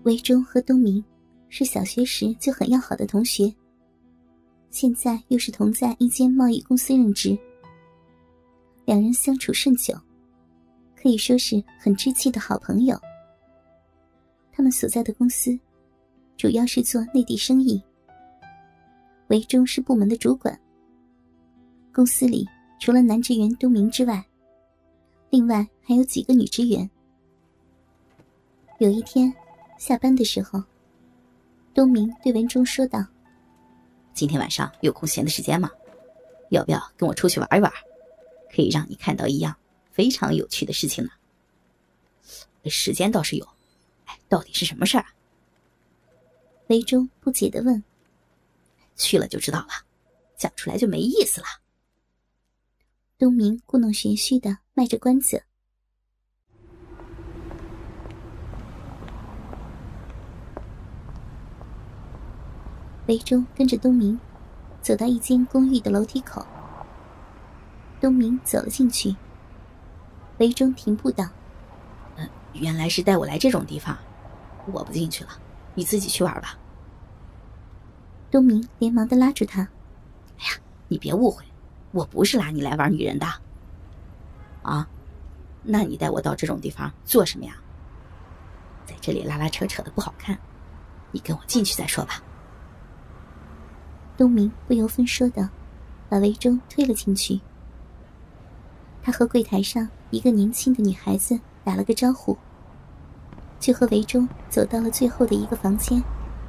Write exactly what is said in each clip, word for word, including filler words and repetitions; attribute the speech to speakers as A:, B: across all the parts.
A: 韦忠和东明是小学时就很要好的同学，现在又是同在一间贸易公司任职，两人相处甚久，可以说是很知气的好朋友。他们所在的公司主要是做内地生意，韦忠是部门的主管。公司里除了男职员东明之外，另外还有几个女职员。有一天下班的时候，东明对文忠说道：
B: 今天晚上有空闲的时间吗？要不要跟我出去玩一玩？可以让你看到一样非常有趣的事情呢。时间倒是有，哎，到底是什么事儿啊？
A: 韦忠不解地问。
B: 去了就知道了，讲出来就没意思了。
A: 东明故弄玄虚地卖着关子。韦忠跟着东明走到一间公寓的楼梯口，东明走了进去。韦忠停步道：
B: 呃，原来是带我来这种地方，我不进去了，你自己去玩吧。
A: 东明连忙地拉住他：
B: 哎呀，你别误会，我不是拉你来玩女人的。啊，那你带我到这种地方做什么呀？在这里拉拉扯扯的不好看，你跟我进去再说吧。
A: 东明不由分说的把韦忠推了进去。他和柜台上一个年轻的女孩子打了个招呼，就和韦忠走到了最后的一个房间。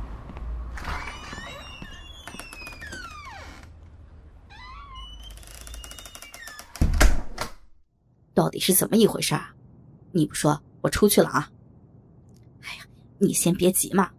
B: 到底是怎么一回事啊？你不说，我出去了啊。哎呀，你先别急嘛。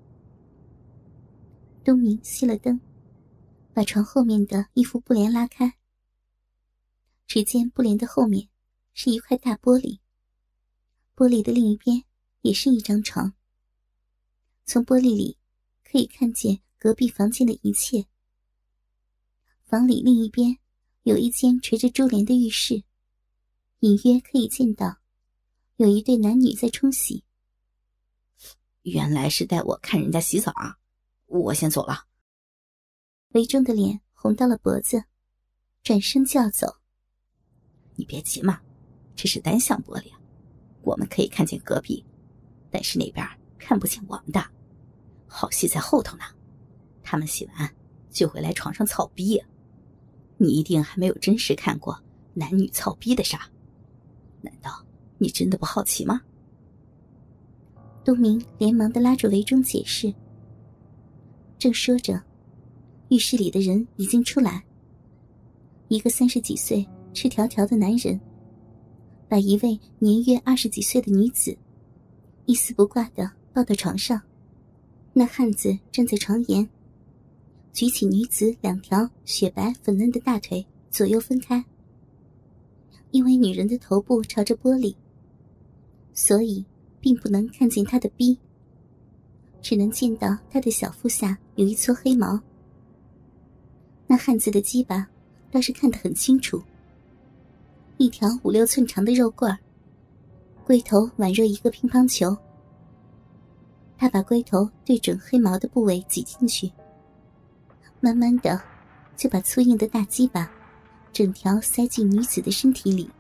A: 东明熄了灯，把床后面的一副布帘拉开。只见布帘的后面是一块大玻璃，玻璃的另一边也是一张床。从玻璃里可以看见隔壁房间的一切。房里另一边有一间垂着珠帘的浴室，隐约可以见到有一对男女在冲洗。
B: 原来是带我看人家洗澡啊，我先走了。
A: 韦忠的脸红到了脖子，转身就要走。
B: 你别急嘛，这是单向玻璃啊，我们可以看见隔壁，但是那边看不见我们的，好戏在后头呢。他们洗完就会来床上操逼，你一定还没有真实看过男女操逼的啥，难道你真的不好奇吗？
A: 东明连忙地拉住韦忠解释。正说着，浴室里的人已经出来。一个三十几岁赤条条的男人把一位年约二十几岁的女子一丝不挂地抱到床上。那汉子站在床沿，举起女子两条雪白粉嫩的大腿左右分开。因为女人的头部朝着玻璃，所以并不能看见她的逼，只能见到她的小腹下有一撮黑毛。那汉子的鸡巴倒是看得很清楚，一条五六寸长的肉棍儿，龟头宛若一个乒乓球。他把龟头对准黑毛的部位挤进去，慢慢的就把粗硬的大鸡巴整条塞进女子的身体里。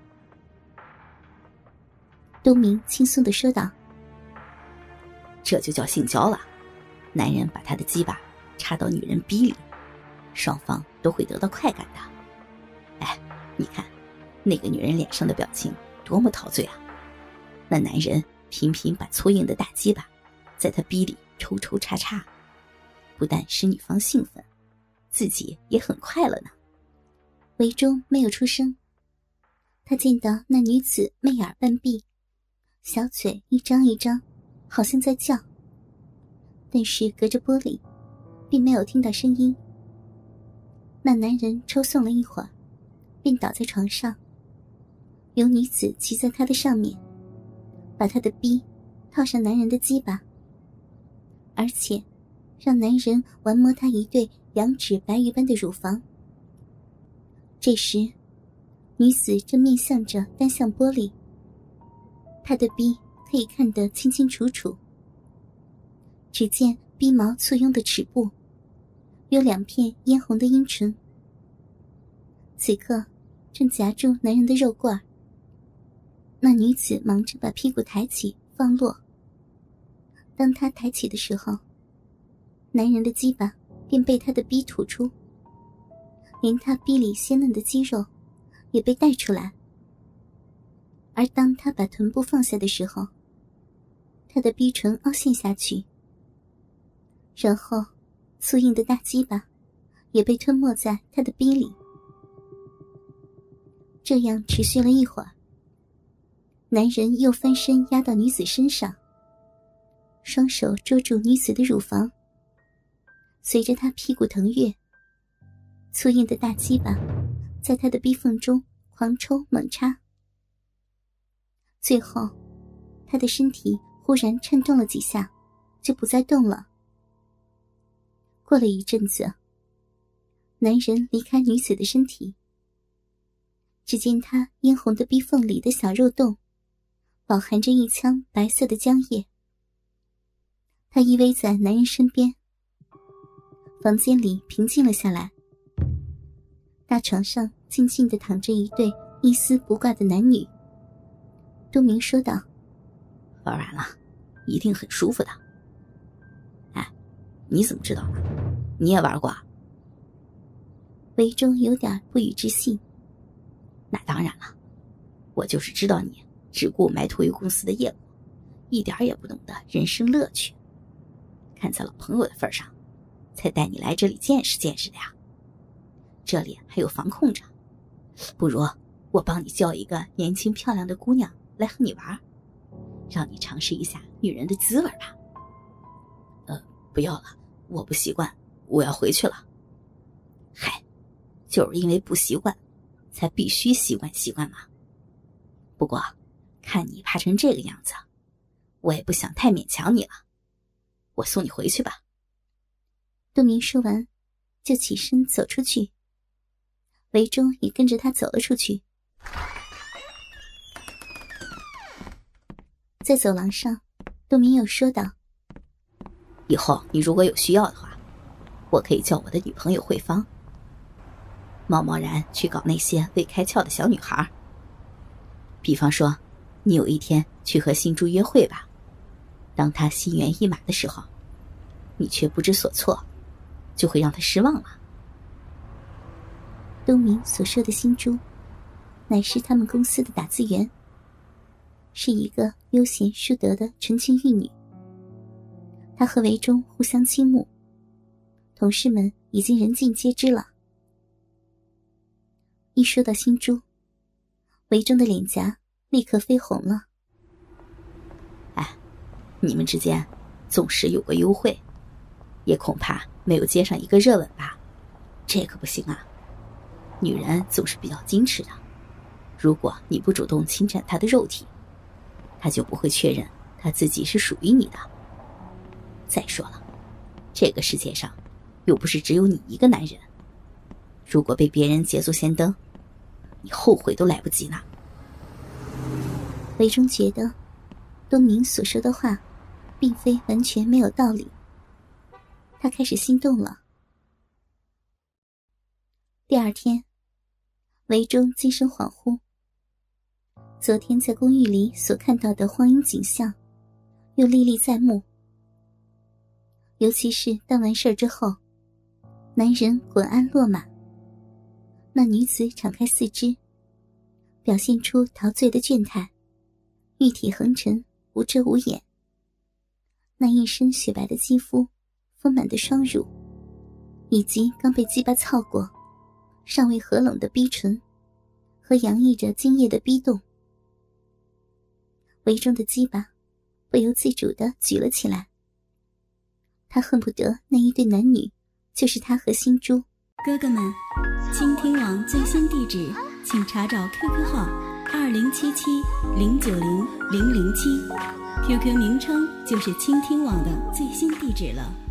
A: 东明轻松地说道：
B: 这就叫性交了，男人把他的鸡巴插到女人逼里，双方都会得到快感的。哎，你看那个女人脸上的表情多么陶醉啊，那男人频频把粗硬的大鸡巴在他逼里抽抽插插，不但使女方兴奋，自己也很快乐呢。
A: 韦忠没有出声，他见到那女子媚眼半闭，小嘴一张一张，好像在叫，但是隔着玻璃并没有听到声音。那男人抽送了一会儿，便倒在床上，有女子骑在他的上面，把他的逼套上男人的鸡巴，而且让男人玩摸他一对羊脂白玉般的乳房。这时女子正面向着单向玻璃，她的逼可以看得清清楚楚。 只见逼毛簇拥的齿部，有两片嫣红的阴唇，此刻正夹住男人的肉罐。那女子忙着把屁股抬起放落，当她抬起的时候，男人的鸡巴便被她的逼吐出，连她逼里鲜嫩的肌肉也被带出来。而当她把臀部放下的时候，她的逼唇凹陷下去，然后粗硬的大鸡巴也被吞没在她的逼里。这样持续了一会儿，男人又翻身压到女子身上，双手捉住女子的乳房，随着她屁股腾跃，粗硬的大鸡巴在她的逼缝中狂抽猛插。最后她的身体忽然颤动了几下，就不再动了。过了一阵子，男人离开女子的身体，只见她嫣红的逼缝里的小肉洞饱含着一腔白色的浆液。他依偎在男人身边，房间里平静了下来。大床上静静地躺着一对一丝不挂的男女。杜明说道：
B: 玩完了，一定很舒服的。哎，你怎么知道呢？你也玩过啊？
A: 韦忠有点不予置信。
B: 那当然了，我就是知道你只顾埋头于公司的业务，一点也不懂得人生乐趣。看在老朋友的份上，才带你来这里见识见识的呀。这里还有防控着，不如我帮你叫一个年轻漂亮的姑娘来和你玩，让你尝试一下女人的滋味吧。呃，不要了，我不习惯，我要回去了。嗨，就是因为不习惯，才必须习惯习惯嘛。不过，看你怕成这个样子，我也不想太勉强你了。我送你回去吧。
A: 杜明说完，就起身走出去。韦忠也跟着他走了出去。在走廊上，杜明又说道：
B: 以后你如果有需要的话，我可以叫我的女朋友慧芳，贸贸然去搞那些未开窍的小女孩。比方说，你有一天去和新珠约会吧，当她心猿意马的时候，你却不知所措，就会让她失望了。
A: 东明所说的新珠，乃是他们公司的打字员，是一个悠闲淑德的纯情玉女。她和韦忠互相倾慕，同事们已经人尽皆知了。一说到新珠，韦忠的脸颊立刻绯红了。
B: 哎，你们之间纵使有过幽会，也恐怕没有接上一个热吻吧？这可不行啊！女人总是比较矜持的，如果你不主动侵占她的肉体，她就不会确认她自己是属于你的。再说了，这个世界上又不是只有你一个男人，如果被别人捷足先登，你后悔都来不及呢。
A: 韦忠觉得东明所说的话并非完全没有道理，他开始心动了。第二天，韦忠精神恍惚，昨天在公寓里所看到的荒淫景象又历历在目。尤其是当完事儿之后，男人滚鞍落马，那女子敞开四肢，表现出陶醉的倦态，玉体横陈，无遮无掩。那一身雪白的肌肤，丰满的双乳，以及刚被鸡巴操过尚未合拢的逼唇和洋溢着精液的逼洞，韦忠的鸡巴不由自主地举了起来。他恨不得那一对男女就是他和新珠。
C: 哥哥们，倾听网最新地址请查找 Q Q 号二零七七零九零零零七 ，Q Q 名称就是倾听网的最新地址了。